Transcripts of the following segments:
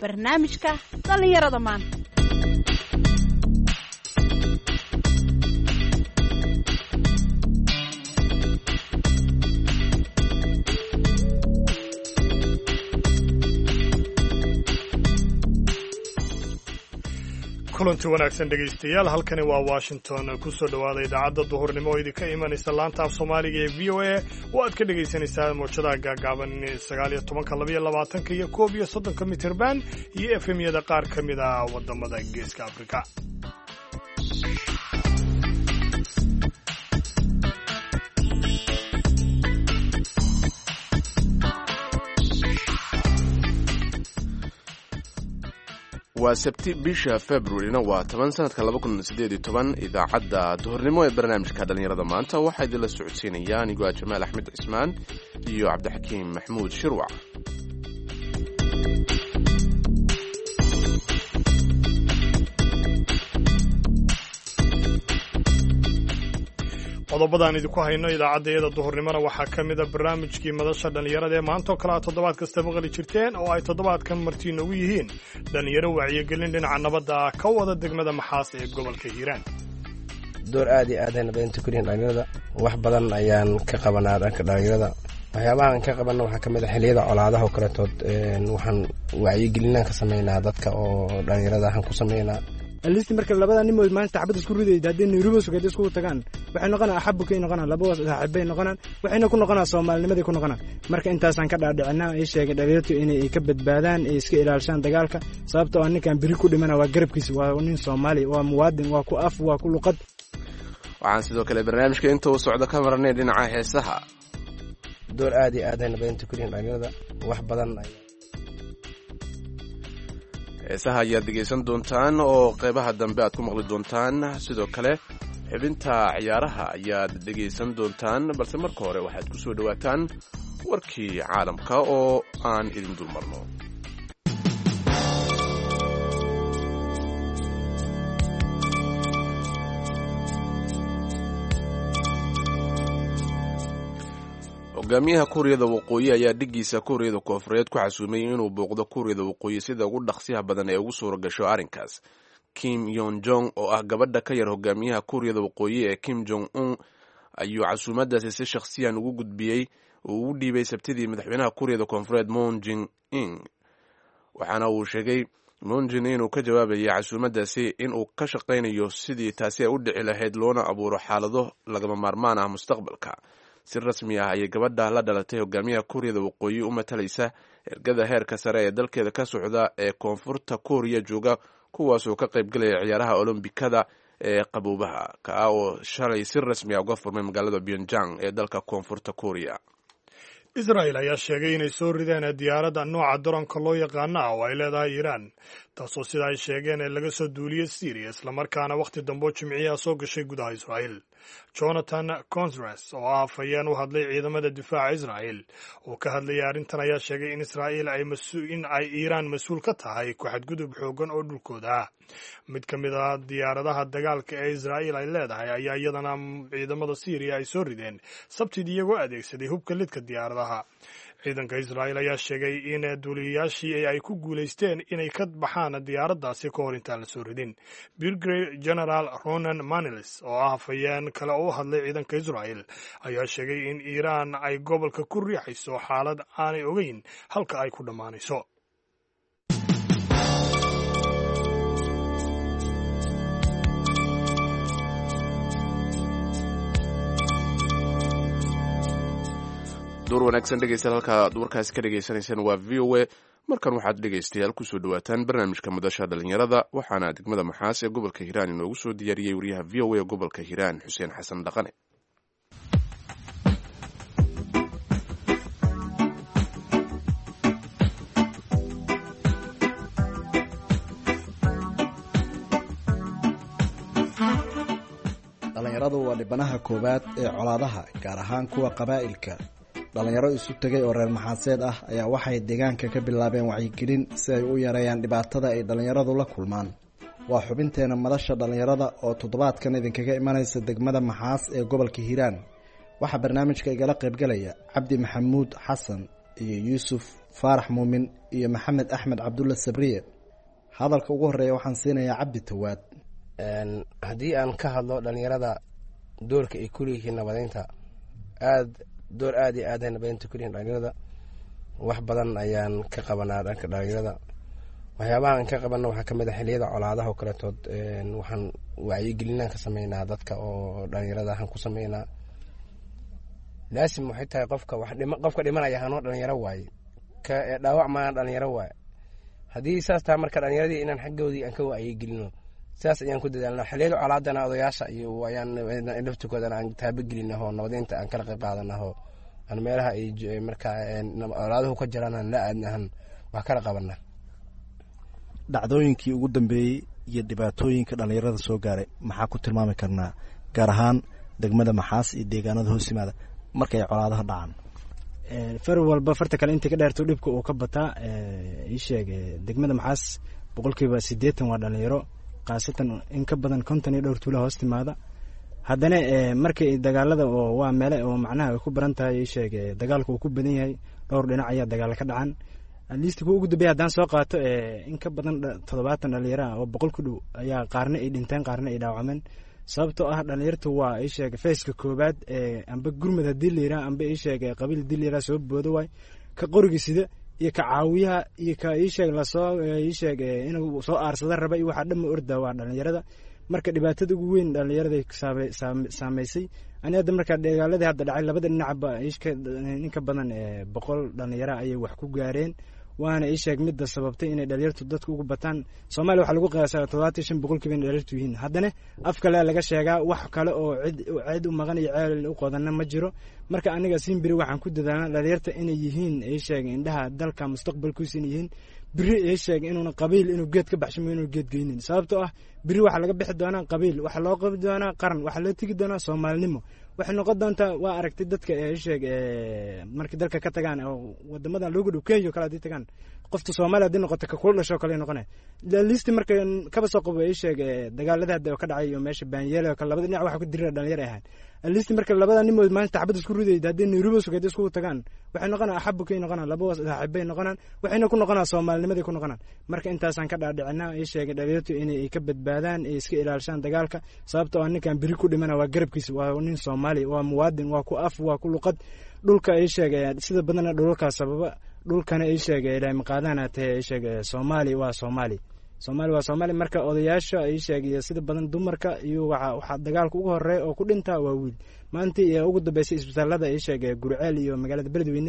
barnaamijka dhallinyarada maanta. kulanti wanaagsan dhegaystayaal, halkani waa Washington. ku soo dhawaada idaacadda duhurnimo oo idinka imanaysa laanta af Soomaaliga ee VOA oo aad ka dhagaysanaysaan mowjadaha gaagaaban 19, 22 iyo 31 mitirban iyo FM-yada qaar ka mid ah wadamada Geeska Afrika. waa Sabti bisha February-na waa 10 sanadka 2018. idaacadda duhurnimo ee barnaamijka dhalinyarada maanta waxaa idinla socodsiinaya anigoo Jamaal Axmed Cismaan iyo Cabdixakiim Maxmuud Shirwac. qodobadaan idinku hayno idaacaddayada duhurnimona waxaa ka mid a barnaamijkii madasha dhallinyarada ee maanta oo kale aad toddobaad kasta maqli jirteen oo ay toddobaadkan marti noogu yihiin dhallinyaro wacyigelin dhinaca nabadda ah ka wada degmada Maxaas ee gobolka Hiiraan. door aad iyo aad nabadeynta ku yihiin dhalinyarada, wax badan ayaan ka qabanaa dhanka dhalinyarada. waxyaabahan ka qabanna waxaa ka mid ah xilliyada colaadaha oo kaleetood waxaan wacyigelinaan ka sameynaa dadka oo dhalinyarada aan ku sameynaa. alisti marka labada nimood maanta xabad isku ridayda hadii Nairobi suuqeed isku tagaan waxay noqonaa axabu kay noqonaa laba saaxiibay noqonaa waxayna ku noqonaa Soomaalinimadii ku noqonaa. marka intaasan ka dhaadhicinaa ay sheegay dhalinyaradu inay ka badbaadaan ay iska ilaalshaan dagaalka, sababtoo ah ninkan biri ku dhimana waa garabkiisa, waa nin Soomaali, waa muwaadin, waa ku af, waa ku luqad. waxaan sidoo kale barnaamijka inta uu socdo ka marnay dhinaca heesaha. door aad iyo aad nabadeynta ku yihiin dhalinyarada, wax badan heesaha ayaad dhegaysan doontaan oo qaybaha dambe aad ku maqli doontaan. sidoo kale xubinta ciyaaraha ayaad dhegaysan doontaan, balse marka hore waxaad ku soo dhowaataan warkii caalamka oo aan idin dulmarno. hogaamiyaha Kuuriyada Waqooyi ayaa dhigiisa Kuuriyada Koonfureed ku xasuumay inuu booqdo Kuuriyada Waqooyi sida ugu dhaqsiyaha badan ee ugu suura gasho arrinkaas. Kim Yong Jong oo ah gabadha ka yar hogaamiyaha Kuuriyada Waqooyi ee Kim Jong Un ayuu casuumadaasi si shakhsiyan ugu gudbiyey oo ugu dhiibay Sabtidii madaxweynaha Kuuriyada Koonfureed Moon Jae-in. waxaana uu sheegay Moon Jae-in inuu ka jawaabayay casuumadaasi inuu ka shaqaynayo sidii taasi ay u dhici lahayd loona abuuro xaalado lagama maarmaan ah mustaqbalka. si rasmi ah ayay gabadha la dhalatay hogaamiyaha Kuuriyada Waqooyi u matalaysa ergada heerka sare ee dalkeeda ka socda ee koonfurta Kuuriya jooga, kuwaasoo ka qayb galaya ciyaaraha Olombikada ee qaboobaha ka oo shalay si rasmi ah uga furmay magaalada Pyongyang ee dalka koonfurta Kuuriya. Israel ayaa sheegay inay soo rideen diyaaradda nooca daroonka loo yaqaano oo ay leedahay Iiraan, taasoo sida ay sheegeen ee laga soo duuliyey Syria islamarkaana wakhti dambe Jimciyaha soo gashay gudaha Israel. Jonathan Constras oo ah afhayeen u hadlay ciidamada difaaca Israel oo ka hadlayay arrintan ayaa sheegay in Israel ay Iiraan mas'uul ka tahay ku xadgudub xoogan oo dhulkooda ah. mid ka mid ah diyaaradaha dagaalka ee Israel ay leedahay ayaa iyadana ciidamada Syria ay soo rideen Sabtidii iyagoo adeegsaday hubka lidka diyaaradaha. ciidanka Israel ayaa sheegay in duuliyayaashii ay ku guulaysteen inay ka baxaan diyaaraddaasi ka hor intaan la soo ridin. Brigadier General Ronan Manilis oo ah afhayeen kale oo u hadlay ciidanka Israel ayaa sheegay in Iiraan ay gobolka ku riixayso xaalad aanay ogeyn halka ay ku dhammaanayso. door wanaagsan dhegaystayaal, halka aad warkaasi ka dhagaysanaysaan waa VOA. markan waxaad dhegaystayaal ku soo dhawaataan barnaamijka madasha dhalinyarada, waxaana degmada Maxaas ee gobolka Hiiraan inoogu soo diyaariyey wariyaha VOA ee gobolka Hiiraan Xuseen Xasan Dhaqane. dhalinyaradu waa dhibanaha koowaad ee colaadaha, gaar ahaan kuwa qabaa'ilka. dhalinyaro isu tegay oo reer Maxaaseed ah ayaa waxay deegaanka ka bilaabeen wacyigelin si ay u yareeyaan dhibaatada ay dhalinyaradu la kulmaan. waa xubinteena madasha dhalinyarada oo toddobaadkan idinkaga imanaysa degmada Maxaas ee gobolka Hiiraan. waxaa barnaamijka igala qaybgalaya Cabdi Maxamuud Xasan iyo Yuusuf faarax muumin iyo maxamed axmed cabdulla sabriye. hadalka ugu horeeya waxaan siinayaa cabdi tawaad. haddii aan ka hadlo dhalinyarada doorka ay kuleeyihiin nabadeynta door aad iyo aad ay nabadeynta kuleeyihiin dhalinyarada. wax badan ayaan ka qabanaa dhanka dhalinyarada. waxyaabaha aan ka qabanna waxaa kamid ah xiliyada colaadaha oo kaletood waxaan wacyigelinaan ka sameynaa dadka oo dhalinyarada aan ku sameynaa. laasim waxay tahay qofka dhimanaya hanoo dhalinyaro waaye ka dhaawac maana dhalinyaro waaye. haddii saas tahay marka dhalinyaradii inaan xaggoodii aan ka wacyigelino saas ayaan ku dadaalnaa. xiliyada colaadana odayaasha iyo ayaan laftigoodana aan taabagelinaho nabadeynta aan kala qayb qaadanaho aan meelaha ay markaa colaaduhu ka jiraan aan la aadnahan wax kala qabanaa. dhacdooyinkii ugu dambeeyey iyo dhibaatooyinka dhalinyarada soo gaaray maxaa ku tilmaami karnaa, gaar ahaan degmada Maxaas iyo deegaanada hoos yimaada markay colaadaha dhacaan? far walba farta kale intii ka dheerto dhibka uu ka bataa. ii sheeg degmada Maxaas 80% waa dhalinyaro, qaasatan in ka badan 50 iyo dhowr tuulo hoos timaada. haddana markii dagaalada oo waa meele oo macnaha ay ku baran tahay, ii sheeg dagaalku uu ku badan yahay, dhowr dhinac ayaa dagaal ka dhacan. liistiga ugu dambeeyay haddaan soo qaato in ka badan 70 dhalinyaro oo 100 ku dhow ayaa qaarna ay dhinteen qaarna ay dhaawacmeen. sababtoo ah dhalinyartu waa ii sheeg feeska koobaad amba gurmad haddii la yidhaha amba ii sheeg qabiil haddii la yidhaha soo boodo waay ka qoriga sida iyo ka caawiyaha iyo ka ii sheeg lasoo ii sheeg inuu soo aarsada raba iyo waxaa dhamma orda waa dhalinyarada. marka dhibaatada ugu weyn dhalinyarada saameysay ani hadda markaa dagaaladii hadda dhacay labada dhinacba in ka badan 100 dhalinyaro ayay wax ku gaareen. waana ii sheeg midda sababtay inay dhalinyartu dadka ugu bataan. Soomaaliya waxaa lagu qiyaasaa 75% inay dhalinyartu yihiin. haddana af kale laga sheegaa wax kale oo cid u maqan iyo ceel u qodanna ma jiro. marka aniga Simbiri waxaan ku dadaalnaa dhalinyarta inay yihiin ii sheeg indhaha dalka mustaqbalkiisa inay yihiin. biri ii sheeg inuuna qabiil inuu geed ka baxshimo inuu geed geynin. sababtoo ah biri waxa laga bixi doonaa qabiil, waxa loo qabi doonaa qaran, waxa la tigi doonaa Soomaalinimo. waxay noqon doontaa waa aragtay dadka ii sheeg markii dalka ka tagaan oo wadamada loogu dhow Kenya kala hadii tagaan qofta Soomaaliya hadii noqoto ka kula dhasho kale noqonay. liisti marka kaba soo qabo ii sheeg dagaalada hadda ka dhacay iyo meesha Baanyeel oo kala labada dhinac waxa ku diray dhalinyaro ahaan. liisti marka labada nimood maanta xabad isku riday hadii Nairobi suuqeed isku tagaan waxay noqonaa axabukay noqonaa laba saaxiibay noqonaan waxayna ku noqonaa Soomaalinimadii ku noqonaan. marka intaasaan ka dhaadhicinaa ii sheeg dhalinyartu inay ka badbaadaan ee iska ilaalshaan dagaalka. sababtoo ah ninkan biri ku dhimana waa garabkiisa, waa nin Soomaali, waa muwaadin, waa ku af, waa ku luqad. dhulka ay sheegay sida badan dhulka sababa dhulkana ay sheegay ilaa maqaadana tahay ay sheegay Soomaali waa Soomaali. marka odayaasha ay sheegay sida badan dumarka iyo waxa dagaalka ugu horeeya oo ku dhinta waa wiil. maanta iyo ugu dambeysay isbitaalada ay sheegay Gurceel iyo magaalada Beledweyne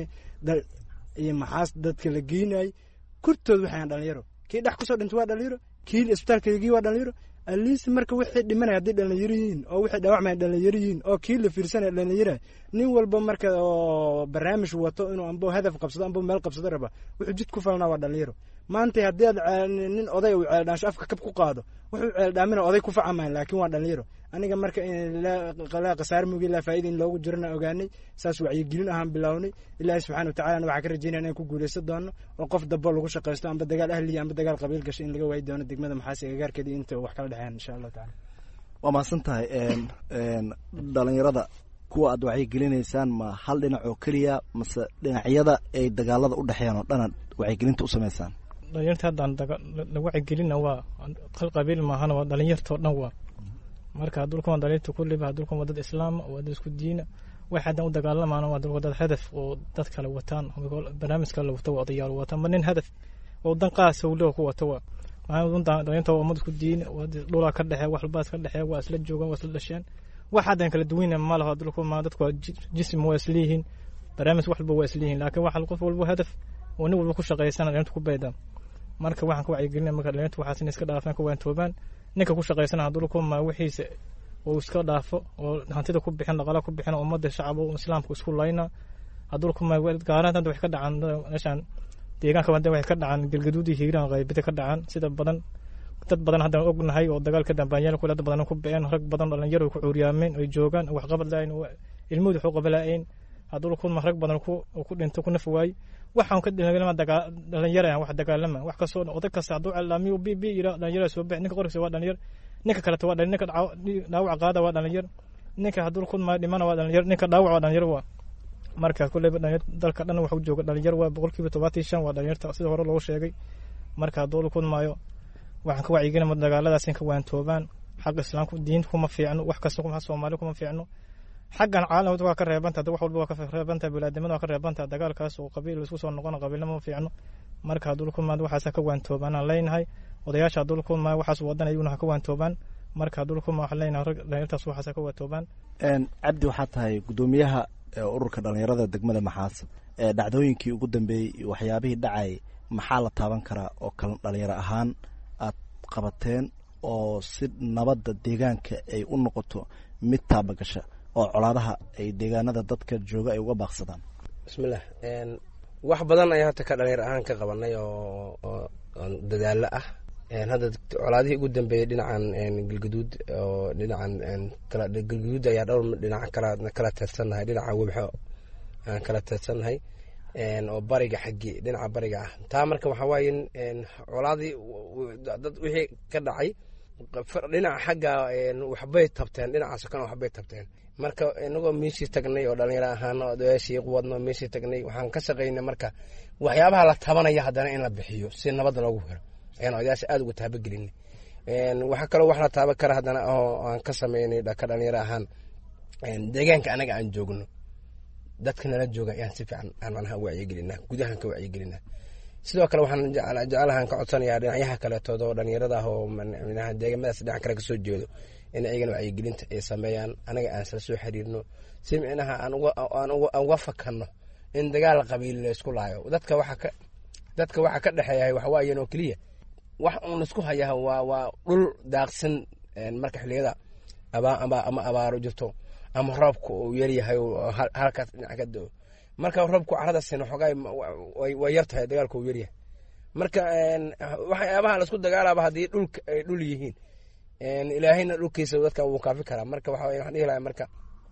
iyo Maxaas dadka la geynay kurtood waxaan dhalinyaro. kii dhax ku soo dhintay waa dhalinyaro, kii isbitaalkeedii waa dhalinyaro. aliis marka wixii dhimanay hadii dhalinyaro yihiin oo wixii dhaawacmay dhalinyaro yihiin oo kii la fiirsanay dhalinyaro. nin walba marka oo barnaamij wato inuu ambo hadaf qabsado ambo meel qabsado raba wuxuu jid ku falnaa waa dhalinyaro. maanta hadii aad nin oday uu ceeldaansho afka kab ku qaado wuxuu ceeldaamin oday ku facamaan laakiin waa dhalinyaro. aniga marka in la qasaar mugi la faa'iido in loogu jirna ogaanay saas wacyigelin ahaan bilownay. ilaahay subxaanahu wa ta'aala waxa ka rajaynaa inaan ku guuleysan doono oo qof dabo lagu shaqeysto amba dagaal ahliya amba dagaal qabiil gasho in laga waayi doono degmada Maxaas ee gaarkeeda inta wax kala dhaxeen insha Allah ta'ala. waa mahadsantahay. dhalinyarada kuwa aad wacyigelinaysaan ma hal dhinac oo keliya mase dhinacyada ay dagaalada u dhexeeyaan oo dhan wacyigelinta u sameysaan? dhalinyarta haddaan la wacyigelina waa hal qabiil maahana waa dhalinyartoo dhan waa. marka dulkan dhalinyarta kulliba dulkan waa dad islaam waa dad isku diina waxa haddaan u dagaalamaana waa dad hadaf oo dad kale wataan barnaamij kale wato waa odayaal wataan ma nin hadaf oo dan qaas oo loo ku wato waa dhalinyarta waa ummad isku diin waa dhulka ka dhaxay wax walba ka dhaxay waa isla joogan waa isla dhasheen waxa haddaan kala duwanaa ma laha dulkan ma dadku jism waa islihiin barnaamij wax walba waa islihiin laakiin waxa qof walba hadaf oo nin walba ku shaqeysana dhalinyarta ku beedaan. marka waxaan ku wacyigelinaa marka dhalinyarta waxaas iska dhaafaan ku waan toobaan ninka ku shaqeysana dulkan ma wixiisa oo iska dhaafo oo hantida ku bixin dhaqaalaha ku bixin ummadda shacabka oo islaamku isku layna dulkan ma gaaraan wax ka dhacan meeshan deegaanka wada wax ka dhacan galgaduud iyo hiiraan qaybada ka dhacan sida badan dad badan hadda ognahay oo dagaal ka dambeeyay kula dad badan ku bixin rag badan dhalinyaro ku cuuriyaamin ay joogan wax qabad lahayn ilmuhu wuxuu qabalayn dulkan ma rag badan ku dhinto ku nafwaay waxaan ka dhalama dhalinyaro wax dagaalama wax ka soo oday ka saacdo alaamiyo bibi ila dhalinyaro soo bixin ninka qoraysa waa dhalinyaro ninka kale waa dhalinyaro ninka dhaawac qaada waa dhalinyaro ninka dulkan ma dhimana waa dhalinyaro ninka dhaawac waa dhalinyaro waa marka kulleyba dalka dhan waxa jooga dhalinyar waa 75% waa dhalinyarta sida hore loo sheegay marka dawlad ku maayo waxaan ka wacyigelin dagaaladaas in ka waantoobaan xaq islaamku diinta kuma fiicno wax kasta kuma Soomaali kuma fiicno xaqan caalamka waa ka reebanta wax walba waa ka reebanta balaadimada waa ka reebanta dagaalkaas oo qabiil isku soo noqon qabiilnimo ma fiicno marka dawlad ku maayo waxaas ka waantoobaan aan leenahay odayaasha dawlad ku maayo waxaas wadan ayuuna ka waantoobaan marka dawlad ku maayo leenahay dhalinyartaas waxaas ka waantoobaan cabdi waxaa tahay gudoomiyaha ururka dhalinyarada degmada Maxaas dhacdooyinkii ugu dambeeyay waxyaabihii dhacay maxaa la taaban karaa oo kala dhalinyaro ahaan aad qabateen oo si nabadda deegaanka ay u noqoto mid taabagasha oo colaadaha ay deegaanada dadka jooga ay uga baaqsadaan bismillaah wax badan ayaa hata ka dhalinyaro ahaan ka qabanay oo dadaalo ah hadda colaadihii ugu dambeeyay dhinacan galgaduud oo dhinacan kala galgaduud ayaa dhowr dhinac kala tirsannahay dhinaca webxo aan kala tirsannahay oo bariga xaggi dhinaca bariga ah taa marka waxa waaye colaadii dad wixii ka dhacay dhinaca xagga waxbay tabteen dhinacaas kana waxbay tabteen marka inagoo meeshii tagnay oo dhalinyaro ahaan odayaashii wadno meeshii tagnay waxaan ka shaqaynay marka waxyaabaha la tabanaya haddana in la bixiyo si nabad loogu helo ayaan odayaasha aad ugu taabagelinay waxa kaloo wax la taaban kara haddana oo aan ka sameynay ka dhalinyaro ahaan deegaanka anaga aan joogno dadka nala jooga ayaan si fiican aan manaha wacyigelinaa gudahan ka wacyigelinaa sidoo kale waxaan jecelahan ka codsanayaa dhinacyaha kaleetood oo dhalinyarada ah oo manaha deegaamadaas dhinac kale kasoo jeedo in ayagana wacyigelinta ay sameeyaan anaga aan isla soo xiriirno si micnaha aan uga fakanno in dagaal qabiil la isku laayo dadka waxa ka dhexeeya waxa waaye oo kaliya wax uun isku hayaa waa dhul daaqsan marka xilliyada ama abaaro jirto ama roobku uu yar yahay halkaas dhinac ka doo marka roobku carada sino xogay way yartahay dagaalku uu yar yahay marka waxyaabaha la isku dagaalaba hadii dhulka ay dhul yihiin ilaahayna dhulkiisa dadka uu kaafi karaa marka waxa waxaan dhihi lahaa marka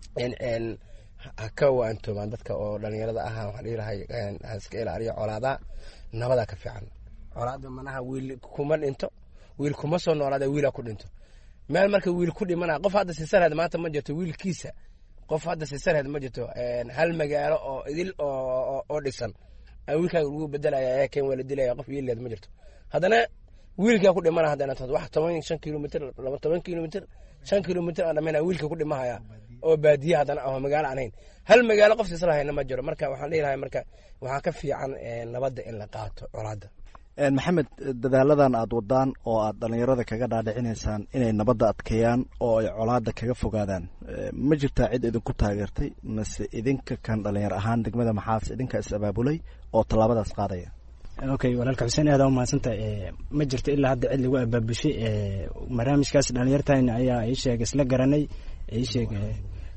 ka waantoobaan dadka oo dhalinyarada ah waxaan dhihi lahaa iska ilaaliyo colaadaha nabada ka fiican colaada manaha wiil kuma dhinto wiil kuma soo noolaada wiil ku dhinto meel marka wiil ku dhimana qof hadda si sarad maanta ma jirto wiilkiisa qof hadda si sarad ma jirto hal magaalo oo idil oo dhisan wiilka ugu bedelaya ee keen wala dilaya qof wiileed ma jirto haddana wiilka ku dhimana haddana wax 15 kilomitir 12 kilomitir 5 kilomitir aan dhammaynaa wiilka ku dhimahaya oo baadiye haddana oo magaalo aan ahayn hal magaalo qof si sarahayna ma jiro marka waxaan leeyahay marka waxa ka fiican nabadda in la qaato colaada maxamed dadaaladan aad wadaan oo aad dhalinyarada kaga dhaadhicinaysaan inay nabadda adkeeyaan oo ay colaada kaga fogaadaan ma jirtaa cid idinku taageertay mase idinka kan dhalinyaro ahaan degmada Maxaas idinka is abaabulay oo tallaabadaas qaadaya okay walaalka Xuseen aad u mahadsantahay ma jirto ilaa hadda cid lagu abaabushay barnaamijkaas dhalinyartaan ayaa ay sheegay isla garanay ay sheegay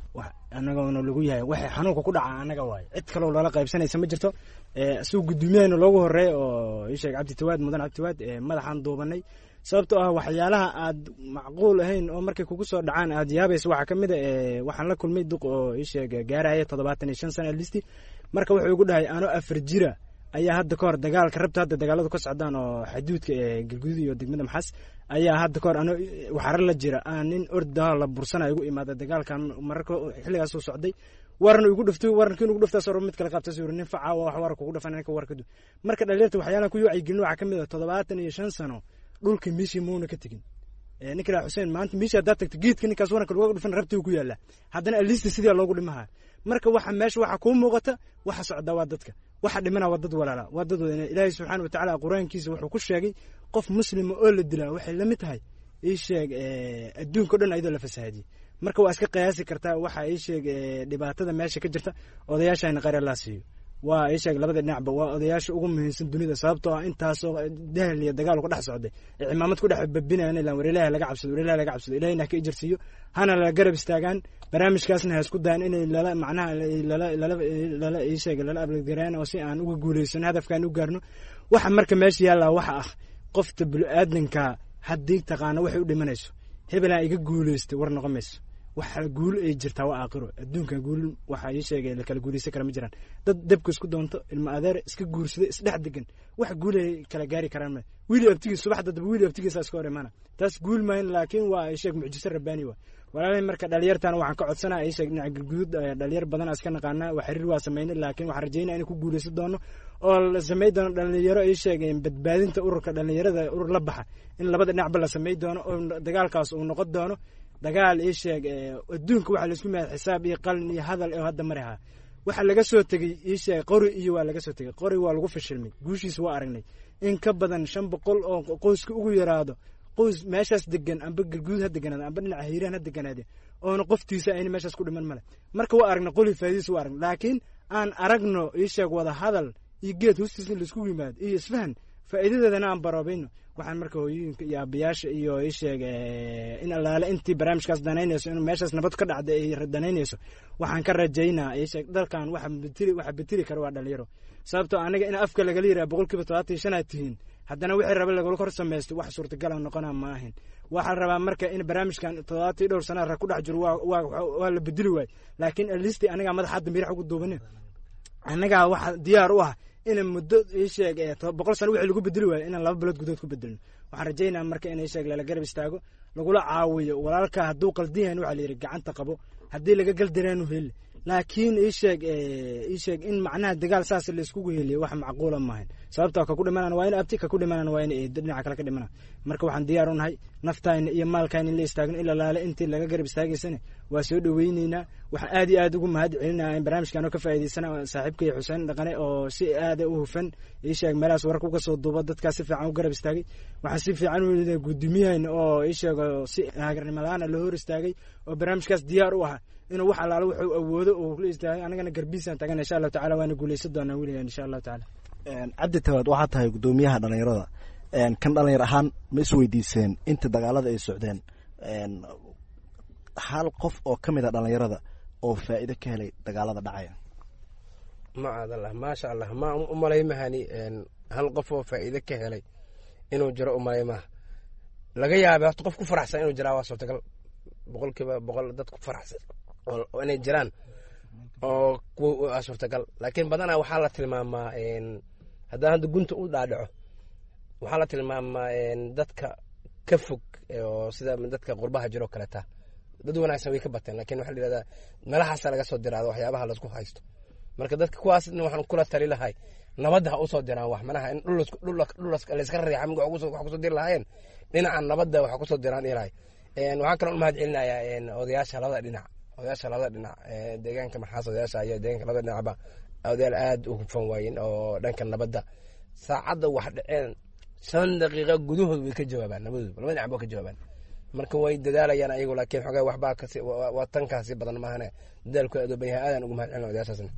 anagoo lagu yahay waxa xanuunka ku dhaca anaga waay cid kale oo lala qaybsanaysa ma jirto soo gudoomiyayna loogu horeey oo ii sheeg Cabdi Tawaad mudan Cabdi Tawaad madaxan duubanay sababtoo ah waxyaalaha aad macquul ahayn oo markay kugu soo dhacaan aad yaabayso waxa kamid ah waxaan la kulmay duq oo ii sheeg gaaraya 75 sano listi marka wuxuu ugu dhahay ano 4 jira ayaa hadda ka hor dagaalka rabta hadda dagaaladu ka socdaan oo xuduudka galguduud iyo degmada Maxaas ayaa hadda ka hor ano waxar la jira nin orda la bursanayo ugu imaada dagaalkan marka xilligaas soo socday warna ugu dhaftay warkiin ugu dhaftaa soo mid kala qabta soo nin faca wax war ku dhafanay ka warkadu marka dhalinyarta waxyaalaha ku wacyigelin waxa kamid ah 75 sano dhulka miishi moona ka tagin ninkala Xuseen maanta miishi hadda tagtay geedka ninkaas warka lagu dhafan rabtii ku yaala haddana aliista sidii loogu dhimaha marka waxa meesha waxa ku muuqata waxa socda waa dadka waxa dhimana wadad walaala wadadooda Ilaahay subhanahu wa ta'ala quraankiisa wuxuu ku sheegay qof muslim oo la dilaa waxay la mid tahay ii sheeg adduunka dhan ayda la fasahaadi marka waa iska qiyaasi kartaa waxa ii sheeg dhibaatada meesha ka jirta odayaashayna qare la siiyo waa ii sheeg labada dhinacba waa odayaasha ugu muhiimsan dunida sababtoo ah intaas oo dahal iyo dagaal ku dhex socday ciidamad ku dhex babinayaan ilaa wareelaha laga cabsado Ilaahayna ka ijirsiyo hana la garab istaagaan barnaamijkaasna ha isku daan inay lala macnaha lala ii sheeg lala abaalgaraan oo si aan uga guuleysan hadafkan u gaarno waxa marka meesha yaala waxa ah qofta bini'aadanka haddii taqaano waxay u dhimanayso hebelaa iga guuleystay war noqomayso waxa guul ay jirtaa waa aakhiro adduunka guul waxa ii sheegay la kala guulaysan kara ma jiraan dad dabka isku doonto ilma adeer iska guursada isdhex degan wax guul ay kala gaari karaan ma wiili abtigiis subaxda dab wiili abtigiis iska horimaana taas guul ma in laakiin waa ii sheeg mucjiso rabbaani waa walaalay marka dhalinyartan waxaan ka codsanaa ii sheeg dhinaca galguduud dhalinyar badan iska naqaana wax xiriir waa sameeyay laakiin waxaan rajaynaa in ku guulaysan doono oo la sameey doono dhalinyaro ii sheegeen badbaadinta ururka dhalinyarada urur la baxa in labada dhinacba la sameey doono oo dagaalkaas uu noqon doono dagaal ii sheeg adduunka waxa la isku maaday xisaab iyo qalin iyo hadal ee hadda maraha waxa laga soo tagay ii sheeg qori iyo waa laga soo tagay qori waa lagu fashilmay guushiisa waa aragnay in ka badan 500 oo qoyska ugu yaraado qoys meeshaas degan amba galguud ha deganaado amba dhinaca hiiraan ha deganaado oo qoftiisa ay meeshaas ku dhiman male marka waa aragnay qoli faa'iidiis waa aragnay laakiin aan aragno ii sheeg wada hadal iyo geed hoostiisa la isku yimaado iyo isfahan faa'iidadeedana aan baroobayno waxaan marka hooyooyinka iyo aabayaasha iyo ii sheeg in allaale intii barnaamijkaas danaynayso in meeshaas nabad ka dhacda ay danaynayso waxaan ka rajaynaa ii sheeg dalkan waxa betiri kara waa dhalinyaro sababtoo aniga in afka laga leeyahay 75% aad tihiin haddana wixii raba laga kor sameeysto wax suurtagal ah noqonaa ma ahayn waxa la rabaa marka in barnaamijkan 70 dhowr sano ku dhex jiro waa la bedeli waay laakiin alisti aniga madaxda mirax ugu duubanin anaga waxa diyaar u ah in muddo ii sheeg 100 sano wixii lagu bedeli waay in 2 bilood gudood ku bedelno waxaan rajaynaa marka in ii sheeg la garab istaago lagula caawiyo walaalka hadduu qaldiyan waxa la yiri gacanta qabo haddii laga galdareeno hel laakiin ii sheeg in macnaha dagaal saas la isku heliyo wax macquul ma ahayn sababtoo ka ku dhimanaan waa in abti ka ku dhimanaan waa in dhinaca kale ka dhimanaan marka waxaan diyaar u nahay naftayna iyo maalkayna in la istaagno ila laale intii laga garab istaagaysana waa soo dhaweyneynaa waxaan aad iyo aad ugu mahad celinayaa in barnaamijkan oo ka faa'iideysana saaxiibkay Xuseen Dhaqane oo si aad u hufan ii sheeg meelaas warka uga soo duuba dadka si fiican u garab istaagay waxaan si fiican u leeyahay guddoomiyaha oo ii sheeg si haagarnimo la'aan la hor istaagay oo barnaamijkaas diyaar u ah inuu wax alaalo wuxuu awoodo oo ku istaagay anagana garbiisaan tagan insha Allah taala waana guuleysan doonaa wiliga insha Allah taala cabdi tawaad waxa tahay gudoomiyaha dhalinyarada kan dhalinyar ahaan ma is weydiiseen inta dagaalada ay socdeen hal qof oo kamid ah dhalinyarada oo faa'iido ka helay dagaalada dhacaya ma sha Allah ma umalaymaani hal qof oo faa'iido ka helay inuu jiro umalaymaha laga yaabay qof ku faraxsan inuu jiraa waa suurtagal 100% dad ku faraxsan oo inay jiraan oo ku suurtagal laakiin badanaa waxaa la tilmaamaa haddaan hadda gunta u dhaadhaco waxaa la tilmaamaa dadka ka fog oo sida dadka qurbaha jiro kale taa dad wanaagsan way ka bateen laakiin waxa la yiraahdaa meelahaas laga soo diraado waxyaabaha la isku haysto marka dadka kuwaasna waxaan kula tali lahay nabadda ha u soo diraan wax manaha in dhul la iska riixay wax ku soo dir lahayn dhinaca nabadda wax ku soo diraan ilaahay waxaan kale u mahad celinayaa odayaasha labada dhinac deegaanka maxaas odayaasha iyo deegaanka labada dhinacba odayaal aad u hufan waayeen oo dhanka nabadda saacadda wax dhaceen 5 daqiiqo gudahood way ka jawaabaan labada dhinac ka jawaabaan marka way dadaalayaan ayagu laakiin xogaa waxba ka si watankaasi badan ma ahane dadaalku aad u baahan aad ugu mahad celinayaa odayaashaasna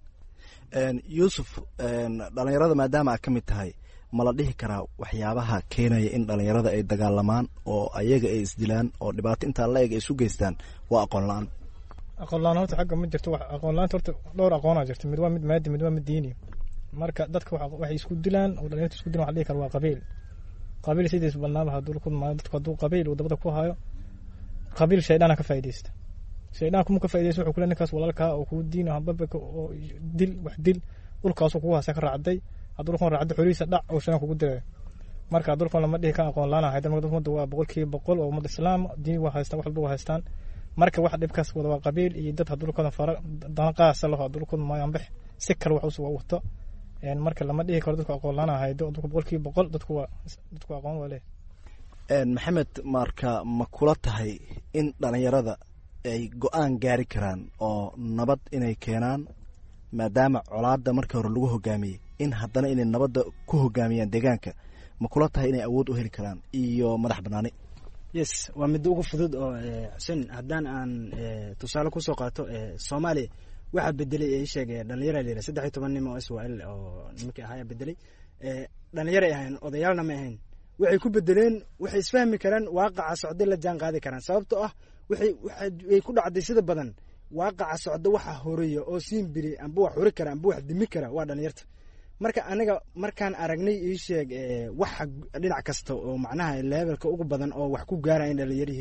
Yusuf dhalinyarada maadaama ka mid tahay ma la dhihi karaa waxyaabaha keenaya in dhalinyarada ay dagaalamaan oo ayaga ay isdilaan oo dhibaato inta la eeg ay isu geystaan waa aqoon la'aan horta xagga ma jirto wax aqoon la'aan horta dhowr aqoon jirto mid waa mid maadi mid waa mid diini marka dadka waxay isku dilaan oo dhalinyarada isku dilaan waxa la dhihi karaa waa qabiil sidiis balnaaba haduu ku ma dadku haduu qabiil uu dabada ku hayo qabiil shaydaan ka faa'iideysta shaydaan kuma ka faa'iideysto wuxuu kula ninkaas walaalka oo ku diino hababka oo dil dhulkaas uu ku haasa ka raacday haduu ku raacdo xuriisa dhac oo shan kugu diray marka dhulkan lama dhihi kan aqoon la'aan hay'ad ummadda waa 100% oo ummad islaam diin waa haystaan wax walba waa haystaan marka wax dhibkaas wada waa qabiil iyo dad haduu kala fara danqaas la haduu ku ma yanbax si kale wax uu wato marka lama dhihi karo dadku aqoon la'aan hay'ad dadku 100% dadku aqoon wale maxamed marka ma kula tahay in dhalinyarada ay go'aan gaari karaan oo nabad inay keenaan maadaama colaadda markii hore lagu hogaamiyey in haddana inay nabadda ku hogaamiyaan deegaanka ma kula tahay inay awood u heli karaan iyo madax bannaani yes waa mid ugu fudud oo xuseen haddaan aan tusaale ku soo qaato Soomaaliya waxa bedelay ay sheegay dhalinyaro leeyahay 13 nin oo Israel oo ninkii ahaa bedelay dhalinyaro ahayn odayaalna ma ahayn waxay ku bedeleen waxay isfahmi karaan waaqaca socda la jaan qaadi karaan sababtoo ah waxay ku dhacday sida badan waaqaca socda waxa horeeyo oo siinbiri amba wax hore kara amba wax dimi kara waa dhalinyarta marka aniga markaan aragnay ii sheeg wax dhinac kasta oo macnaha levelka ugu badan oo wax ku gaaraya dhalinyarihiin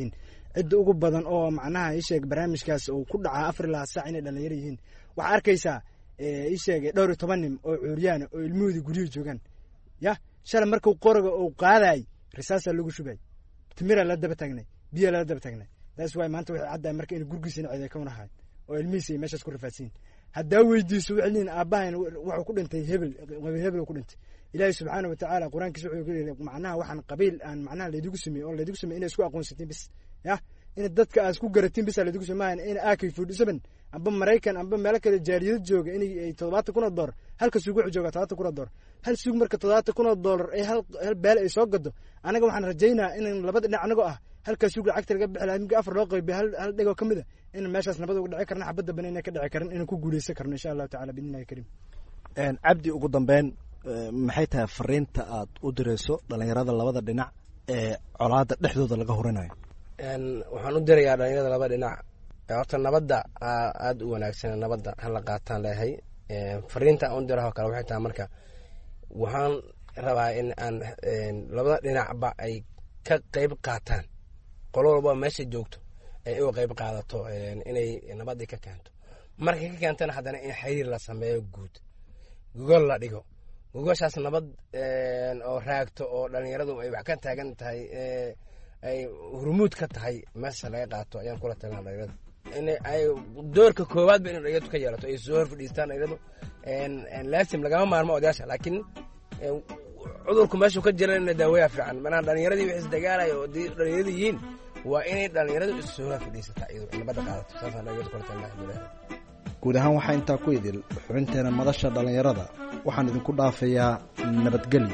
cidda ugu badan oo macnaha isheeg barnaamijkaas uu ku dhacaa 4 saac inay dhalinyaro yihiin waxaa arkaysaa isheeg dhowr 10 nin oo cuuriyaan oo ilmahooda guriga joogaan ya shalay markuu qoriga uu qaaday risaasa lagu shubay timira la daba taagnay biyo la daba taagnay taas way maanta waxay caddahay marka in gurgiisina cid ay ka wanahay oo ilmihiisa meeshaas ku rafaadsiin haddaa weydiiso wixii aabahan wuxuu ku dhintay hebel ku dhintay ilaahay subxaanahu wa tacaala quraankiisa wuxuu ku yiri macnaha waxaan qabiil aan macnaha leedigu sameeyo oo leedigu sameeyo inay isku aqoonsatiin bis ya in dadka aad isku garatiin bis leedigu sameeyaan in AK47 amba Mareykan amba meel kale jaariyad jooga in ay $7,000 halka suuq wuxuu jooga $7,000 hal suuq marka $7,000 ay hal beel ay soo gado anaga waxaan rajaynaa in labada dhinac anaga ah halka suuq lacagta laga bixilaa mid afar loo qayb hal dhigo kamida in meeshaas nabad uga dhici karna xabada banayna ka dhici karan in ku guuleysan karno insha Allah taala bidnaahi karim cabdi ugu dambeyn maxay tahay fariinta aad u dirayso dhalinyarada labada dhinac ee colaada dhexdooda laga horinayo waxaan u dirayaa dhalinyarada labada dhinac horta nabadda aad u wanaagsan nabadda hala qaataan leeyahay fariinta aan u dirayo kale waxay tahay marka waxaan rabaa in aan labada dhinacba ay ka qayb qaataan qolo walba meesha joogto ay u qayb qaadato inay nabadda ka keento markay ka keentana haddana in xiriir la sameeyo guud gogol la dhigo gogoshaas nabad oo raagto oo dhalinyaradu ay wax ka taagan tahay ay hurmuud ka tahay meesha laga qaato ayaan kula tagnaa dhalinyarada in ay doorka koowaad ba in dhalinyaradu ka yeelato ay soo horfadhiistaan dhalinyaradu laasim lagama maarmo odayaasha laakiin cudurku meeshu ka jira in daaweeya fiican manaa dhalinyaradii wixii isdagaalaya oo dhalinyaradu yihiin waa inay dhalinyaradu isoo horfadhiisataa iyadoo nabadda qaadato saasaan dhalinyaradu kula tagnaa guud ahaan waxaa intaa ku idil xubinteena madasha dhalinyarada waxaan idinku dhaafayaa nabadgelyo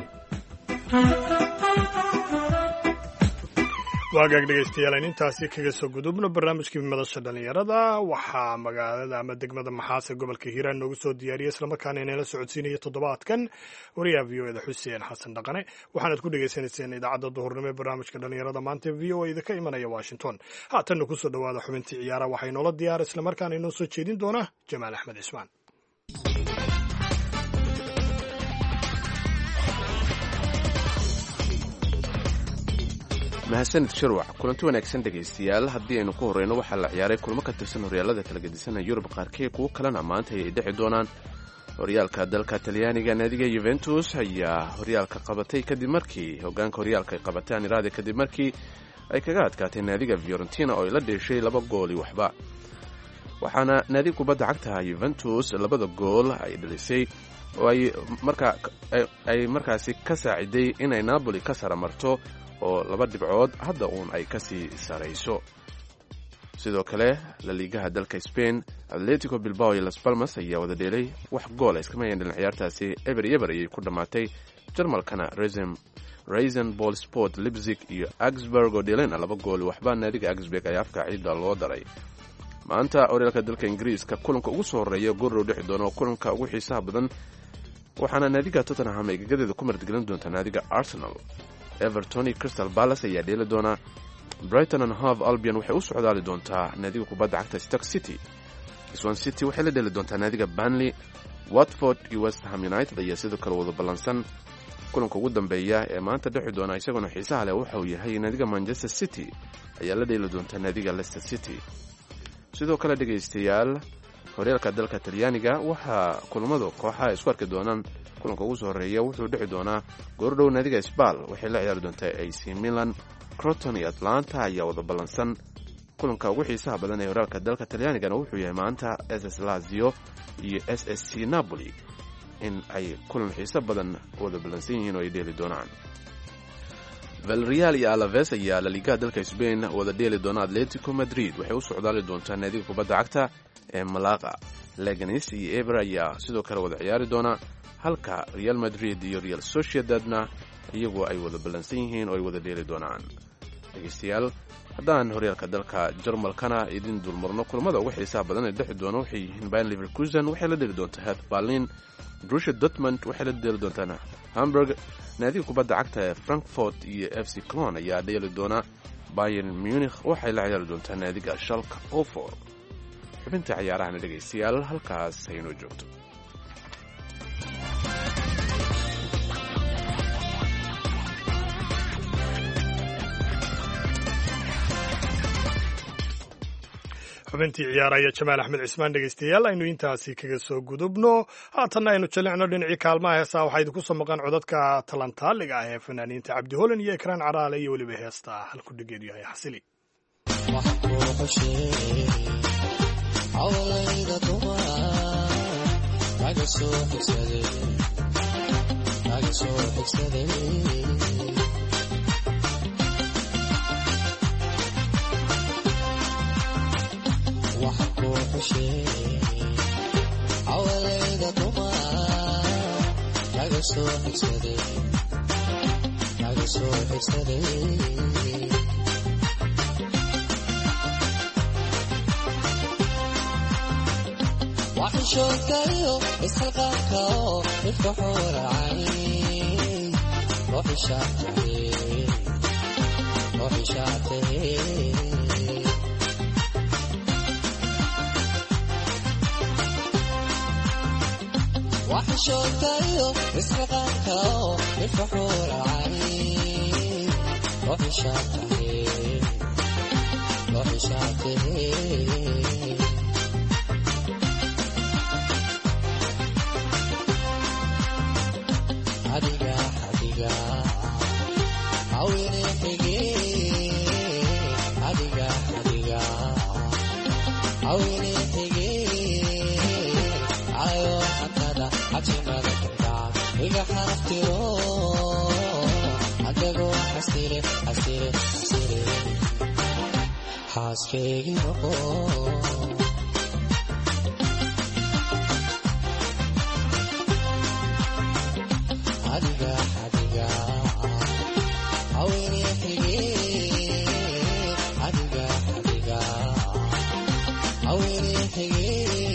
waagaag dhegaystayaal intaasi kaga soo gudubno barnaamijkii madasha dhalinyarada waxaa magaalada ama degmada maxaase gobolka hiiraan noogu soo diyaariyey islamarkaana inala socodsiinaya toddobaadkan wariyaha v o eda xuseen xasan dhaqane waxaanaad ku dhegaysanayseen idaacadda duhurnimo ee barnaamijka dhalinyarada maanta v o eda ka imanaya washington haatanna kusoo dhawaada xubintii ciyaaraha waxaa inoola diyaara islamarkaana inoo soo jeedin doona jamaal axmed cismaan mahadsanid sharwac kulanti wanaagsan dhegaystayaal haddii aynu ku horreyno waxaa la ciyaaray kulmo ka tirsan horyaalada kala gedisanaya yurub qaarkii kuwo kalena maanta ayay dhexi doonaan horyaalka dalka talyaaniga naadiga yuventus ayaa horyaalka qabatay kadib markii hogaanka horyaalka ay qabataan iraade kadib markii ay kaga adkaatay naadiga fiorentina oo ay la dheeshay 2 gool iyo waxba waxaana naadiga kubadda cagta yuventus 2 gool ay dhalisay oo ay markaasi ka saaciday inay Napoli ka saramarto oo 2 dhibcood hadda uun ay ka sii sarayso sidoo kale la liigaha dalka Spain Atletico Bilbao iyo Las Palmas ayaa wada dheelay wax gool iska meeyeen ciyaartaasi eber ayay ku dhamaatay Jarmalkana Raisin Ball Sport Leipzig iyo Augsburg oo dheeleen 2 gool waxba naadiga Augsburg ay afka ciida loo daray maanta horyaalka dalka Ingiriiska kulanka ugu soo horeeya goor dhixi doono kulanka ugu xiisaha badan waxaana naadiga Tottenham ay gagadeeda ku martigelin doontaa naadiga Arsenal Everton iyo Crystal Palace ayaa dheeli doona Brighton and Hove Albion waxay u socdaali doontaa naadiga kubadda cagta Stoke City Swansea City waxay la dheeli doontaa naadiga Burnley Watford iyo West Ham United ayaa sidoo kale wada ballansan kulanka ugu dambeeya ee maanta dhexi doona isaguna xiisaha leh waxa uu yahay naadiga Manchester City ayaa la dheeli doontaa naadiga Leicester City sidoo kale dhagaystayaal horyaalka dalka Talyaaniga waxaa kulamada kooxaha isku arki doonaan kulanka ugu soo horeeya wuxuu dhixi doonaa goordhow naadiga Spal waxay la ciyaari doontaa AC Milan Crotone iyo Atlanta ayaa wada ballansan kulanka ugu xiisaha badan ee horyaalka dalka Talyaaniga wuxuu yahay maanta SS Lazio iyo SSC Napoli in ay kulan xiiso badan wada ballansan yihiin oo ay dheeli doonaan Villarreal iyo Alaves ayaa la liigaha dalka Spain wada dheeli doona Atletico Madrid waxay u socdaali doontaa naadiga kubadda cagta ee Malaga Leganes iyo Eibar ayaa sidoo kale wada ciyaari doona halka Real Madrid iyo Real Sociedadna iyagu ay wada ballansan yihiin oo ay wada dheeli doonaan dhegeystayaal haddaan horyaalka dalka Jarmalkana idin dulmarno kulamada ugu xiisaha badan ee dhexi doona waxay yihiin Bayern Leverkusen waxay la dheeli doontaa Hertha Berlin Borussia Dortmund waxay la dheeli doontaa Hamburg naadiga kubadda cagta ee Frankfurt iyo FC Cologne ayaa dheeli doona Bayern Munich waxay la ciyaari doontaa naadiga Schalke 04 xubinta ciyaarahana dhegeystayaal halkaas haynoo joogto xubintii ciyaaraya jamaal axmed cismaan dhegaystayaal aynu intaasi kaga soo gudubno haatanna aynu jalicno dhinacii kaalmaha heesaa waxaa idinku soo maqan codadka talantaaliga ah ee fanaaniinta cabdi holan iyo ekraan caraale iyo weliba heesta halku dhigeedu yahay xasili awaleyda duma laga soo xigsaday waxishoodkayo ishalqaanka oo midka xooracay ruuxishaatay waxishoodkayo ishalqaanka oo midka xooracay ruuxishaatay adiga awine hege adiga awine hege ayo hatada hajimada kanta iga xaraftiro adago hasire haaskeygi noqo adiga awine hege adiga awine hege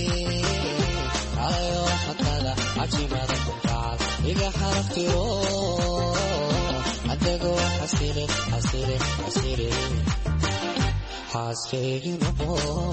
ayo hatada hajimada kanta iga xaraftiro adago hasire haaskeygi noqo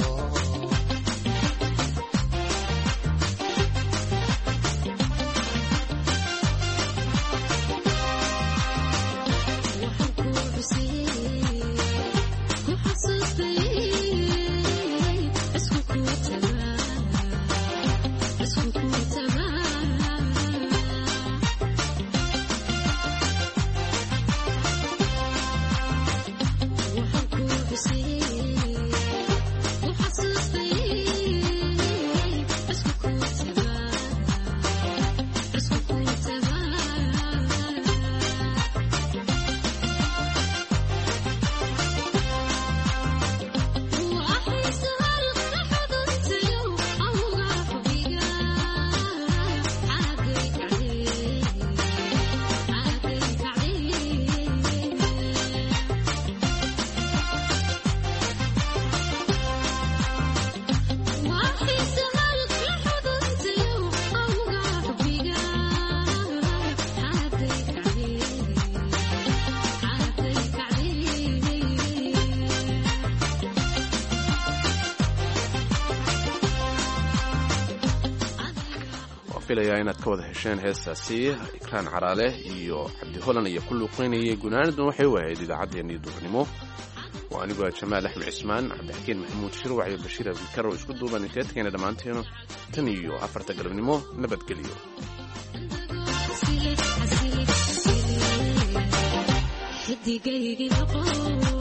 filayaa inaad ka wada hesheen heestaasi ikraan caraale iyo cabdi holan iyo ku luuqeynayay gunaanadun waxay u ahayd idaacaddeenii duurnimo waa anigoo jamaal axmed cismaan cabdixakiin maxamuud shirwac iyo bashiir abdikar oo isku duuban inteedkeena dhammaanteenu tan iyo 4 galabnimo nabadgelyo xidigaygi noqo